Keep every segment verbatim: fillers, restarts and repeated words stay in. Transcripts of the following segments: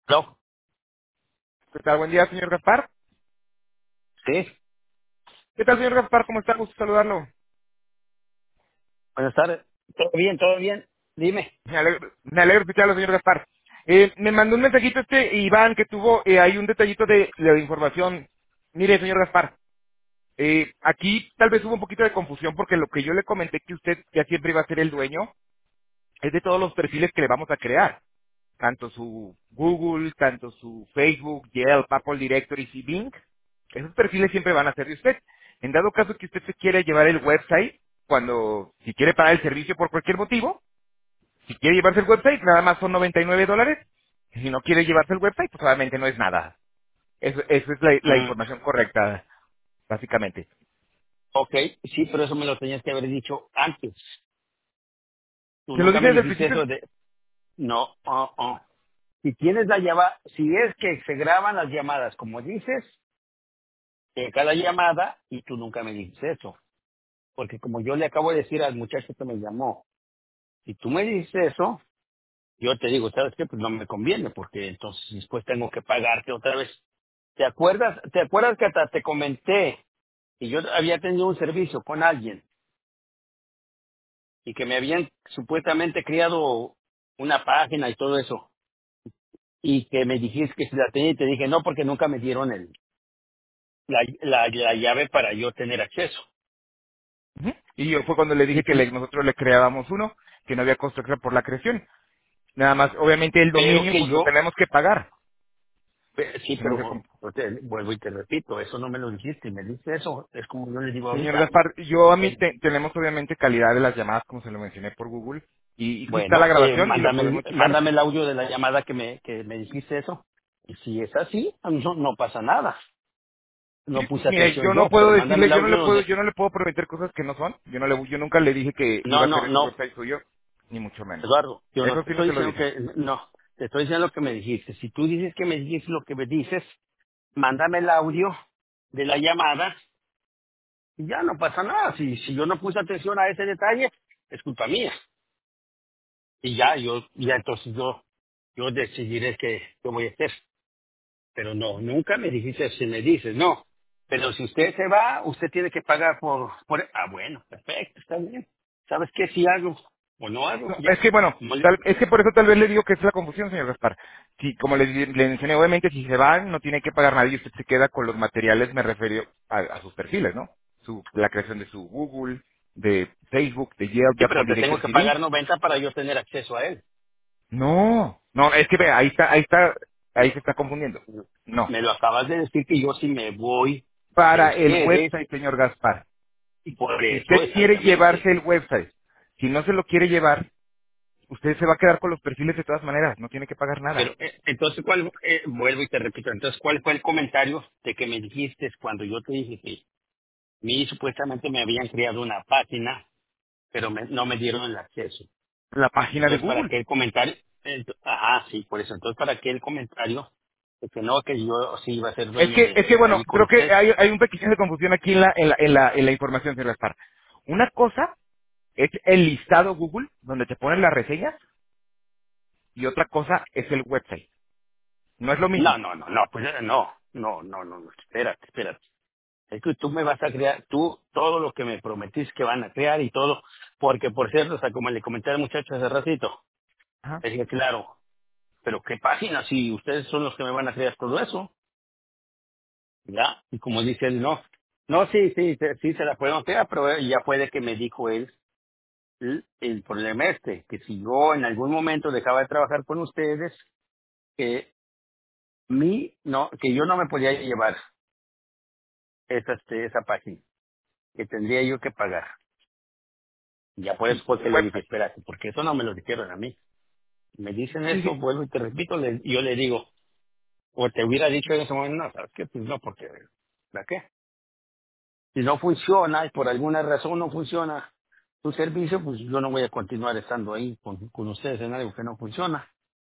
¿No? ¿Qué tal? Buen día, señor Gaspar. Sí. ¿Qué tal, señor Gaspar? ¿Cómo está? Gusto saludarlo. Buenas tardes. ¿Todo bien? ¿Todo bien? Dime. Me alegro, me alegro escucharlo, señor Gaspar. Eh, me mandó un mensajito este Iván que tuvo eh, ahí un detallito de, de información. Mire, señor Gaspar, eh, aquí tal vez hubo un poquito de confusión porque lo que yo le comenté que usted ya siempre iba a ser el dueño es de todos los perfiles que le vamos a crear. Tanto su Google, tanto su Facebook, Yelp, Apple Directory y Bing. Esos perfiles siempre van a ser de usted. En dado caso que usted se quiere llevar el website, cuando, si quiere pagar el servicio por cualquier motivo, si quiere llevarse el website, nada más son noventa y nueve dólares. Y si no quiere llevarse el website, pues obviamente no es nada. Eso, eso es la, la Mm, información correcta, básicamente. ok, sí, pero eso me lo tenías que haber dicho antes. Tú Se lo nunca dije me desde el dijiste principio. eso de... No, oh, oh. Si tienes la llamada, si es que se graban las llamadas, como dices, eh, cada llamada, y tú nunca me dijiste eso. Porque como yo le acabo de decir al muchacho que me llamó, si tú me dices eso, yo te digo, ¿sabes qué? Pues no me conviene, porque entonces después tengo que pagarte otra vez. ¿Te acuerdas? ¿Te acuerdas que hasta te comenté y yo había tenido un servicio con alguien y que me habían supuestamente creado una página y todo eso y que me dijiste que si la tenía y te dije no porque nunca me dieron el la, la, la llave para yo tener acceso? Ujú. Y yo fue cuando le Y dije que tú, le- nosotros le creábamos uno, que no había costo extra por la creación. Nada más, obviamente el pero dominio, que pues lo yo, tenemos que pagar. eh, sí, Tenemos que pero comp- yo te vuelvo y te repito, eso no me lo dijiste y me dice eso, es como yo le digo Señor ahorita. Gaspar, yo a mí te- tenemos obviamente calidad de las llamadas, como se lo mencioné por Google, y, y aquí está la Bueno, eh, grabación y lo mándame, el- podemos checar. mándame el audio de la llamada que me, que me dijiste eso. Y si es así, no, no pasa nada. Sí, No puse mire, atención yo no yo, pero puedo mándame decirle, el yo no le audio puedo, donde... yo no le puedo prometer cosas que no son. Yo no le, yo nunca le dije que iba No, a ser no, el no, website suyo, ni mucho menos. Eduardo, yo no Eso te sí no estoy se lo diciendo dije. que... No, te estoy diciendo lo que me dijiste. Si tú dices que me dijiste lo que me dices, mándame el audio de la llamada y ya no pasa nada. Si, si yo no puse atención a ese detalle, es culpa mía. Y ya, yo, ya entonces yo, yo decidiré qué, qué voy a hacer. Pero no, nunca me dijiste si me dices, no. Pero si usted se va, usted tiene que pagar por... por ah, bueno, perfecto, está bien. ¿Sabes qué? Si hago o no hago, No, es ya. que bueno, Como le- tal- es que por eso tal vez le digo que es la confusión, señor Gaspar. Si, como le, le mencioné, obviamente si se van, no tiene que pagar nada y usted se queda con los materiales, me refiero a, a sus perfiles, ¿no? Su, la creación de su Google, de Facebook, de Yelp, de Sí, Apple pero te tengo Directory que y Bing. pagar noventa para yo tener acceso a él. No, no, es que vea, ahí está, ahí está, ahí se está confundiendo. No. Me lo acabas de decir que yo si me voy de Para el ustedes, website, señor Gaspar. y por Si usted eso quiere exactamente. llevarse el website, si no se lo quiere llevar, usted se va a quedar con los perfiles de todas maneras, no tiene que pagar Pero nada. eh, entonces, ¿cuál, eh, vuelvo y te repito, entonces, ¿cuál fue el comentario de que me dijiste cuando yo te dije que mí supuestamente me habían creado una página, pero me- no me dieron el acceso? La página de Entonces, ¿para Google. qué el comentario? Ent- Ajá, sí, por eso. Entonces, ¿para qué el comentario? De que no, que yo sí iba a ser Es dueño que, de es que bueno, ahí con creo que usted. hay, hay un pequeño de confusión aquí en la, en la, en la, en la información, señor Gaspar. Una cosa es el listado Google, donde te ponen las reseñas, y otra cosa es el website. No es lo No, mismo. no, no, no, pues eh, no, no, no, no, no, espérate, espérate. Es que tú me vas a crear, tú, todo lo que me prometiste que van a crear y todo, porque por cierto, o sea, como le comenté al muchacho hace ratito, Ajá. le dije, claro, pero ¿qué página si ustedes son los que me van a crear todo eso? ¿Ya? Y como dice él, no, no, sí, sí, sí, sí se la podemos crear, pero eh, ya puede que me dijo él el, el problema este, que si yo en algún momento dejaba de trabajar con ustedes, que mi, no, que yo no me podía llevar esa, este, esa página, que tendría yo que pagar. Y ya por eso Sí, fue que el le dije, website. espérate, porque eso no me lo dijeron a mí. Me dicen Sí, eso, sí. vuelvo y te repito, le- yo le digo, o te hubiera dicho en ese momento, no, ¿sabes qué? Pues no, porque, ¿para qué? Si no funciona y por alguna razón no funciona tu servicio, pues yo no voy a continuar estando ahí con, con ustedes en algo que no funciona.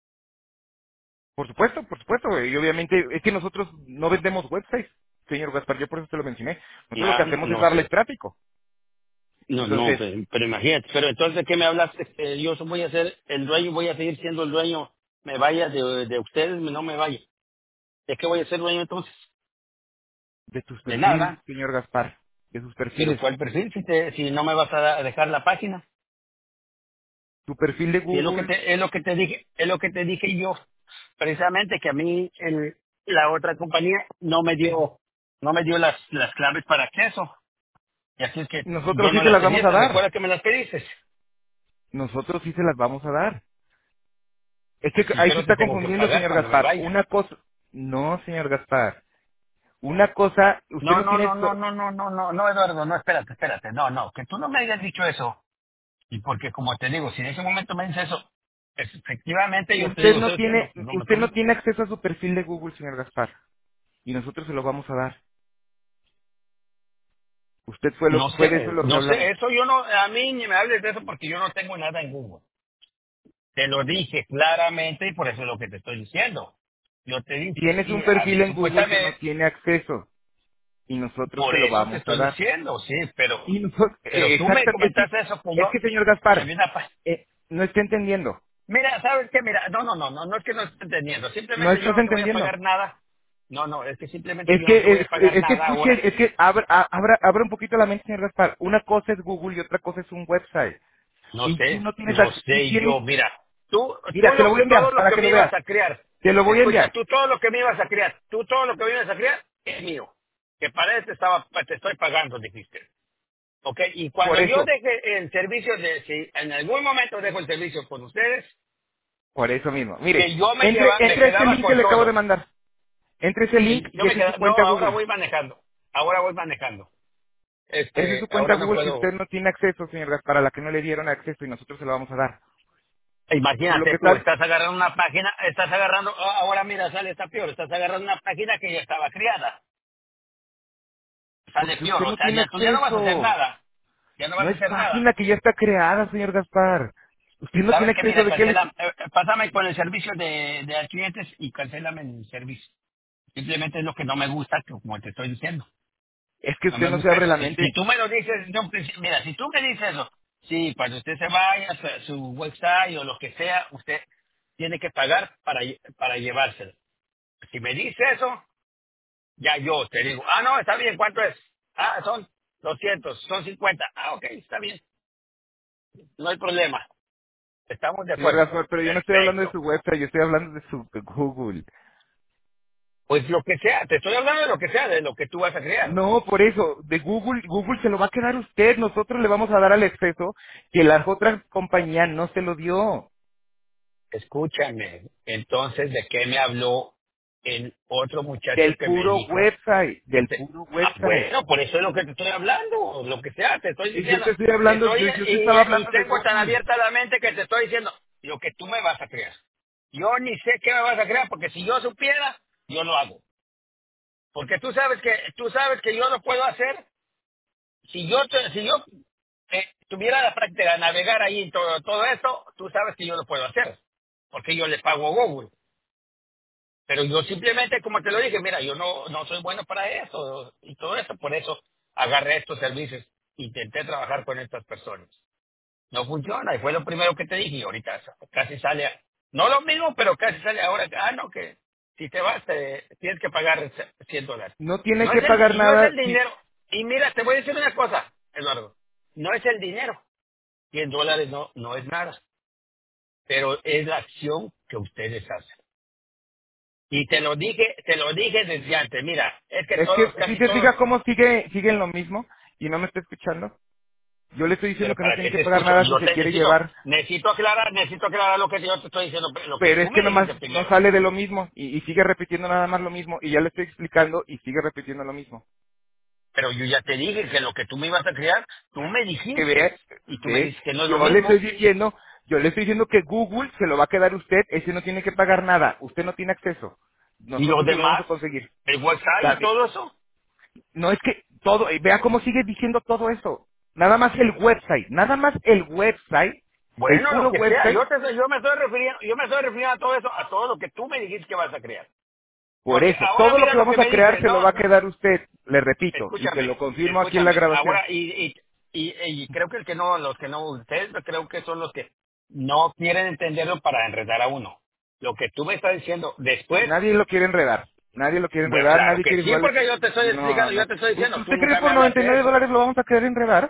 Por supuesto, por supuesto. Y obviamente es que nosotros no vendemos websites, señor Gaspar, yo por eso te lo mencioné. Nosotros lo que Ya, no, hacemos es no darles sé. tráfico. No, no, Entonces, pero, pero imagínate, pero entonces, ¿de qué me hablas? Este, yo voy a ser el dueño, voy a seguir siendo el dueño. me vaya de, de ustedes, no me vaya. ¿De qué voy a ser dueño entonces? De tus De perfiles, nada. señor Gaspar. De sus Pero perfiles. ¿cuál perfil? Si, te, si no me vas a da- dejar la página. Tu perfil de Si es lo que Google. te, es lo que te dije, es lo que te dije yo. Precisamente que a mí el, la otra compañía no me dio, no me dio las, las claves para acceso. Y así es que Nosotros yo sí no se las las tenía. vamos a ¿Te dar. recuerdas que me las pediste? Nosotros sí se las vamos a dar. Es que Sí, ahí se pero te está tengo que confundiendo, pagar señor cuando me Gaspar. vaya. Una cosa... No, señor Gaspar. Una cosa, usted No, no no, tiene... no, no, to- no, no, no, no, no, Eduardo, no, espérate, espérate. No, no, que tú no me hayas dicho eso. Y porque, como te digo, si en ese momento me dices eso, efectivamente yo te Usted digo, no ¿sabes qué? No, tiene... pues no me Usted no conviene. tiene acceso a su perfil de Google, señor Gaspar. Y nosotros se lo vamos a dar. Usted fue lo No fue de eso sé, lo que no sé, hablamos. eso yo no, a mí ni me hables de eso porque yo no tengo nada en Google. Te lo dije claramente y por eso es lo que te estoy diciendo. Yo te dije, Tienes y un a mí perfil en Google que no supuestamente, tiene acceso. Y nosotros por se lo eso te vamos a estoy dar. diciendo, sí, pero, Y nosotros, pero eh, tú me exactamente, es que, comentaste eso que es yo, que señor que Gaspar, había una pa- eh, no está entendiendo. Mira, ¿sabes qué? Mira, no, no, no, no, no es que no esté entendiendo, No simplemente yo estás no te voy a entendiendo. pagar nada. No, no, es que simplemente Es yo no te que, voy es, a pagar es que nada ahora. escuche, es que abra, a- abra, abra un poquito la mente, señor Gaspar. Una cosa es Google y otra cosa es un website. No Y tú sé, no tienes, lo ac- tú sé tienes, yo, mira, tú, tú mira, te lo lo voy a que, todo enviar lo para que que me lo ibas veas. a crear, Te lo voy a escucha, enviar. tú todo lo que me ibas a crear, tú todo lo que me ibas a crear es mío. Que para eso te estaba, te estoy pagando, dijiste. ¿Ok? Y Por cuando yo eso, deje el servicio de, si en algún momento dejo el servicio con ustedes, por eso mismo. Mire, que yo me entre, lleva, me entre ese quedaba link que con le acabo de todo. mandar. Entre ese link Y yo y me esa es su quedaba, no, cuenta ahora Google. voy manejando, ahora voy manejando. Esa es Este, su cuenta ahora no Google. Si usted puedo. no tiene acceso, señor Gaspar, a la que no le dieron acceso y nosotros se lo vamos a dar. Por lo Imagínate que tú, tal, estás agarrando una página, estás agarrando, ah, ahora mira, sale, está peor, estás agarrando una página que ya estaba criada, sale porque peor, usted o no sea, tiene ya tú ya no vas a hacer acceso. nada, ya no vas No a es hacer nada. página que ya está creada, señor Gaspar. Usted no tiene ¿Sabes qué? acceso Mira, de qué le... cancela, eh, eh, pásame con el servicio de, de a clientes y cancélame el servicio. Simplemente es lo que no me gusta, que como te estoy diciendo. Es que No usted me no se gusta abre eso. la Si, si mente. tú me lo dices, de un principio- mira, si tú me dices eso, sí, cuando usted se vaya a su, a su website o lo que sea, usted tiene que pagar para, lle- para llevárselo. Si me dice eso, ya yo te digo, ah, no, está bien, ¿cuánto es? Ah, son doscientos, son cincuenta. Ah, ok, está bien, no hay problema. Estamos de Señor acuerdo. Gaspar, pero yo no estoy hablando de Perfecto. su website, yo estoy hablando de su Google. Pues lo que sea, te estoy hablando de lo que sea, de lo que tú vas a crear. No, por eso, de Google, Google se lo va a quedar usted. Nosotros le vamos a dar al exceso que la otra compañía no se lo dio. Escúchame, entonces, ¿de qué me habló el otro muchacho Del que me puro dijo website, que del te... puro Ah, website. bueno, por eso es lo que te estoy hablando, lo que sea, te estoy Y yo diciendo, te estoy te hablando, estoy, yo, yo te estaba y, y hablando de tengo tan Google. abierta la mente que te estoy diciendo lo que tú me vas a crear. Yo ni sé qué me vas a crear, porque si yo supiera, yo lo hago. Porque tú sabes que, tú sabes que yo lo puedo hacer, si yo, te- si yo eh, tuviera la práctica de navegar ahí en todo, todo esto, tú sabes que yo lo puedo hacer, porque yo le pago a Google. Pero yo simplemente, como te lo dije, mira, yo no, no soy bueno para eso y todo eso, por eso agarré estos servicios, intenté trabajar con estas personas. No funciona y fue lo primero que te dije y ahorita casi sale, a- no lo mismo, pero casi sale ahora, ah, no, que si te vas te, tienes que pagar cien dólares. No tiene No que es el, pagar y no es nada. el Si, dinero. Y mira, te voy a decir una cosa, Eduardo, no es el dinero, cien dólares no, no es nada, pero es la acción que ustedes hacen. Y te lo dije, te lo dije desde antes. Mira, es que es que todos, si casi se todos, fija cómo sigue, sigue en lo mismo y no me está escuchando. Yo le estoy diciendo pero que no ¿para tiene qué que te pagar escucho? nada si Yo se te quiere necesito, llevar. necesito aclarar, necesito aclarar lo que yo te estoy diciendo, lo que Pero tú es que me nomás dijiste no primero. sale de lo mismo y, y sigue repitiendo nada más lo mismo y ya le estoy explicando y sigue repitiendo lo mismo. Pero yo ya te dije que lo que tú me ibas a crear, tú me Que dijiste. ve, Y tú me ve, dices que no es lo yo le estoy mismo. diciendo, yo le estoy diciendo que Google se lo va a quedar usted, ese no tiene que pagar nada, usted no tiene acceso. Y los Nosotros se lo vamos a demás, conseguir. el WhatsApp y Sabe, todo eso. no es que todo, eh, vea cómo sigue diciendo todo eso. Nada más el website, nada más el website, el Bueno, lo puro que sea, website. yo, te, yo me estoy refiriendo, yo me estoy refiriendo a todo eso, a todo lo que tú me dijiste que vas a crear. Por Porque eso, ahora todo lo mira que lo que vamos a me crear dice, se lo no, va a quedar usted, le repito, y se lo escúchame, confirmo aquí en la escúchame. grabación. Ahora, y, y, y, y creo que el que no, los que no, ustedes creo que son los que no quieren entenderlo para enredar a uno. Lo que tú me estás diciendo después, Nadie lo quiere enredar. Nadie lo quiere bueno, enredar, claro nadie que quiere sí, jugarle. porque yo te estoy No, explicando, yo no. te estoy ¿U- diciendo, tú ¿Usted cree que nunca me por hablaste noventa y de nueve eso. dólares lo vamos a querer enredar?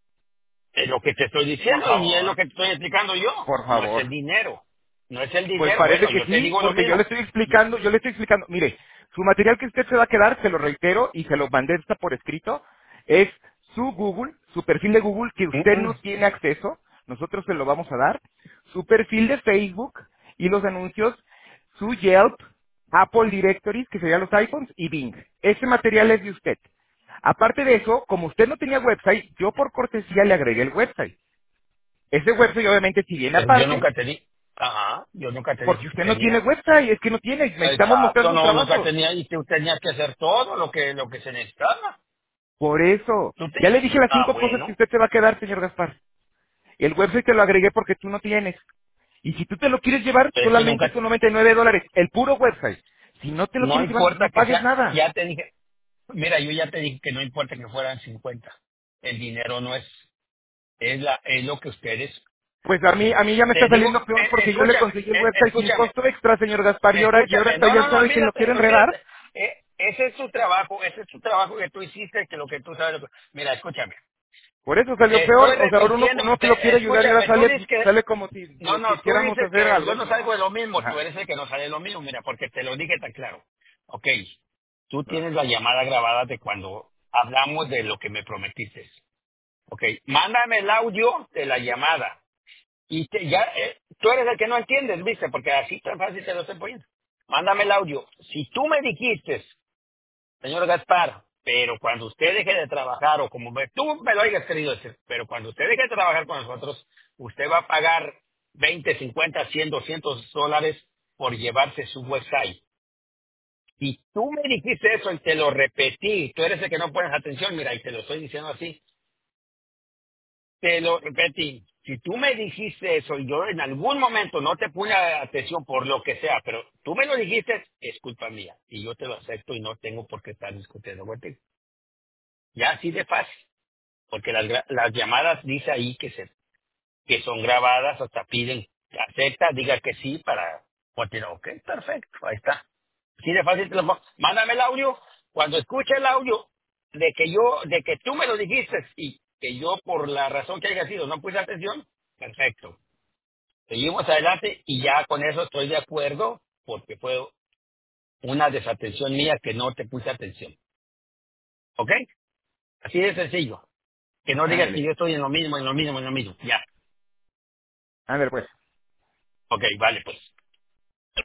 Es lo que te estoy Por diciendo y es lo favor. que te estoy explicando yo. Por No es el favor. dinero. No es el Pues dinero. parece Bueno, que yo te sí, digo lo porque yo le mismo. estoy explicando, yo le estoy explicando, mire, su material que usted se va a quedar, se lo reitero y se lo mandé hasta por escrito, es su Google, su perfil de Google que Mm, usted no mm. tiene acceso, nosotros se lo vamos a dar, su perfil de Facebook y los anuncios, su Yelp, Apple Directories, que serían los iPhones, y Bing. Ese material es de usted. Aparte de eso, como usted no tenía website, yo por cortesía le agregué el website. Ese website obviamente si viene Pero yo aparte, nunca te di. Ajá, yo nunca te dije porque que usted no tiene tenía. website, es que no tiene, necesitamos mostrar Exacto, sus no, nunca trabajos. tenía y tú tenías que hacer todo lo que lo que se necesitaba. Por eso, Tú te... ya le dije las Ah, cinco cosas que bueno. usted se va a quedar, señor Gaspar. El website te lo agregué porque tú no tienes. Y si tú te lo quieres llevar, Pero es que solamente nunca... son noventa y nueve dólares, el puro website. Si no te lo No quieres llevar, importa no que pagues sea... nada. Ya te dije... Mira, yo ya te dije que no importa que fueran cincuenta. El dinero no es... Es, la, es lo que ustedes... Pues a mí, a mí ya me está Te digo... saliendo peor eh, porque yo le escúchame, conseguí el eh, website sin escúchame. costo extra, señor Gaspar, y ahora, y ahora Escúchame, está no, ya no, no, sabe que lo olvídate, quiere enredar. olvídate. Eh, ese es tu trabajo, ese es tu trabajo que tú hiciste, que lo que tú sabes. Mira, escúchame. Por eso salió Te estoy peor, o sea, ahora uno, repitiendo, uno que lo te- quiere ayudar y ahora escúchame, tú sale, dices que, sale como si no, lo no, tú quisiéramos dices hacer que yo algo, no salgo no. de lo mismo, tú Ajá. eres el que no sale de lo mismo, mira, porque te lo dije tan claro. Ok, tú Ah, tienes la llamada grabada de cuando hablamos de lo que me prometiste. Ok, mándame el audio de la llamada. Y te- ya, eh, tú eres el que no entiendes, viste, porque así tan fácil te lo estoy poniendo. Mándame el audio. Si tú me dijiste señor Gaspar, pero cuando usted deje de trabajar, o como me- tú me lo hayas querido decir, pero cuando usted deje de trabajar con nosotros, usted va a pagar veinte, cincuenta, cien, doscientos dólares por llevarse su website. Y tú me dijiste eso y te lo repetí, tú eres el que no pones atención, mira, y te lo estoy diciendo así, te lo repetí. Si tú me dijiste eso y yo en algún momento no te puse atención por lo que sea, pero tú me lo dijiste, es culpa mía. Y yo te lo acepto y no tengo por qué estar discutiendo contigo. Ya así de fácil. Porque las, gra- las llamadas dice ahí que se que son grabadas, hasta piden que acepta, diga que sí para continuar. Ok, perfecto, ahí está. Así de fácil te lo pongo. Mándame el audio. Cuando escuche el audio de que yo, de que tú me lo dijiste y que yo por la razón que haya sido no puse atención, perfecto. Seguimos adelante y ya con eso estoy de acuerdo porque fue una desatención mía que no te puse atención. ¿Ok? Así de sencillo. Que no digas que ándele, yo estoy en lo mismo, en lo mismo, en lo mismo. Ya. ándele pues. Ok, vale, pues.